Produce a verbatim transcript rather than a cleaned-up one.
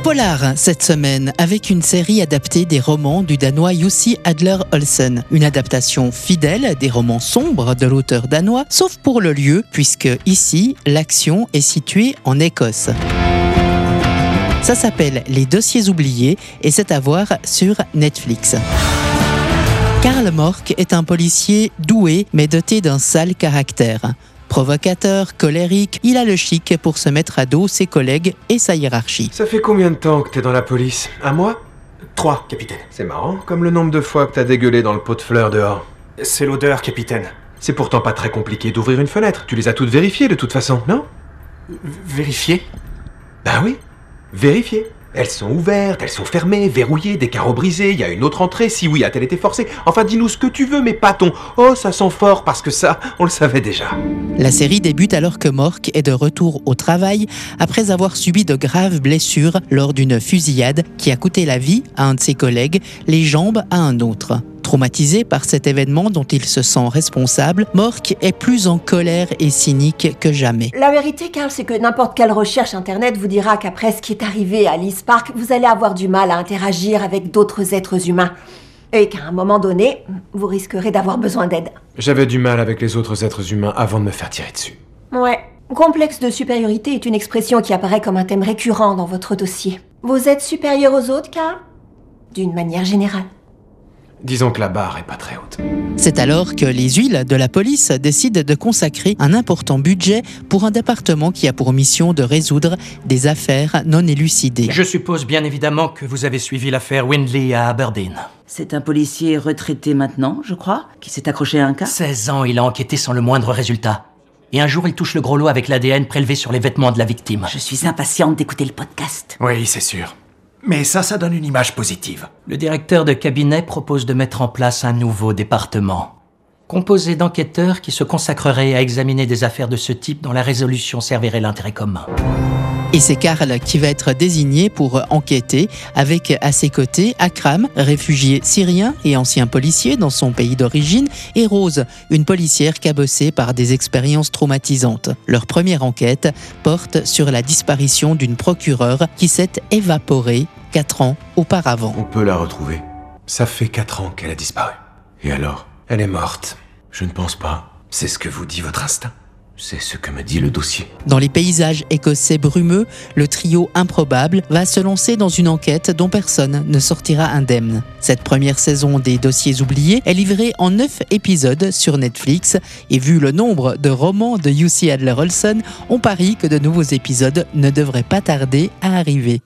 Polar cette semaine avec une série adaptée des romans du Danois Jussi Adler-Olsen. Une adaptation fidèle des romans sombres de l'auteur danois, sauf pour le lieu, puisque ici, l'action est située en Écosse. Ça s'appelle Les Dossiers oubliés et c'est à voir sur Netflix. Karl Mork est un policier doué mais doté d'un sale caractère. Provocateur, colérique, il a le chic pour se mettre à dos ses collègues et sa hiérarchie. Ça fait combien de temps que t'es dans la police? Un mois? Trois, capitaine. C'est marrant, comme le nombre de fois que t'as dégueulé dans le pot de fleurs dehors. C'est l'odeur, capitaine. C'est pourtant pas très compliqué d'ouvrir une fenêtre. Tu les as toutes vérifiées de toute façon, non? V- Vérifier? Ben oui, vérifiées. Elles sont ouvertes, elles sont fermées, verrouillées, des carreaux brisés, il y a une autre entrée, si oui, a-t-elle été forcée? Enfin, dis-nous ce que tu veux, mais pas ton « Oh, ça sent fort » parce que ça, on le savait déjà. La série débute alors que Mork est de retour au travail après avoir subi de graves blessures lors d'une fusillade qui a coûté la vie à un de ses collègues, les jambes à un autre. Traumatisé par cet événement dont il se sent responsable, Mork est plus en colère et cynique que jamais. La vérité, Karl, c'est que n'importe quelle recherche internet vous dira qu'après ce qui est arrivé à Alice Park, vous allez avoir du mal à interagir avec d'autres êtres humains. Et qu'à un moment donné, vous risquerez d'avoir besoin d'aide. J'avais du mal avec les autres êtres humains avant de me faire tirer dessus. Ouais. Complexe de supériorité est une expression qui apparaît comme un thème récurrent dans votre dossier. Vous êtes supérieur aux autres, Karl? D'une manière générale. Disons que la barre est pas très haute. C'est alors que les huiles de la police décident de consacrer un important budget pour un département qui a pour mission de résoudre des affaires non élucidées. Je suppose bien évidemment que vous avez suivi l'affaire Windley à Aberdeen. C'est un policier retraité maintenant, je crois, qui s'est accroché à un cas. seize ans, il a enquêté sans le moindre résultat. Et un jour, il touche le gros lot avec l'A D N prélevé sur les vêtements de la victime. Je suis impatiente d'écouter le podcast. Oui, c'est sûr. Mais ça, ça donne une image positive. Le directeur de cabinet propose de mettre en place un nouveau département, composé d'enquêteurs qui se consacreraient à examiner des affaires de ce type dont la résolution servirait l'intérêt commun. Et c'est Karl qui va être désigné pour enquêter, avec à ses côtés Akram, réfugié syrien et ancien policier dans son pays d'origine, et Rose, une policière cabossée par des expériences traumatisantes. Leur première enquête porte sur la disparition d'une procureure qui s'est évaporée quatre ans auparavant. On peut la retrouver. Ça fait quatre ans qu'elle a disparu. Et alors? Elle est morte. Je ne pense pas. C'est ce que vous dit votre instinct. C'est ce que me dit le dossier. Dans les paysages écossais brumeux, le trio improbable va se lancer dans une enquête dont personne ne sortira indemne. Cette première saison des Dossiers oubliés est livrée en neuf épisodes sur Netflix et vu le nombre de romans de Jussi Adler-Olsen, on parie que de nouveaux épisodes ne devraient pas tarder à arriver.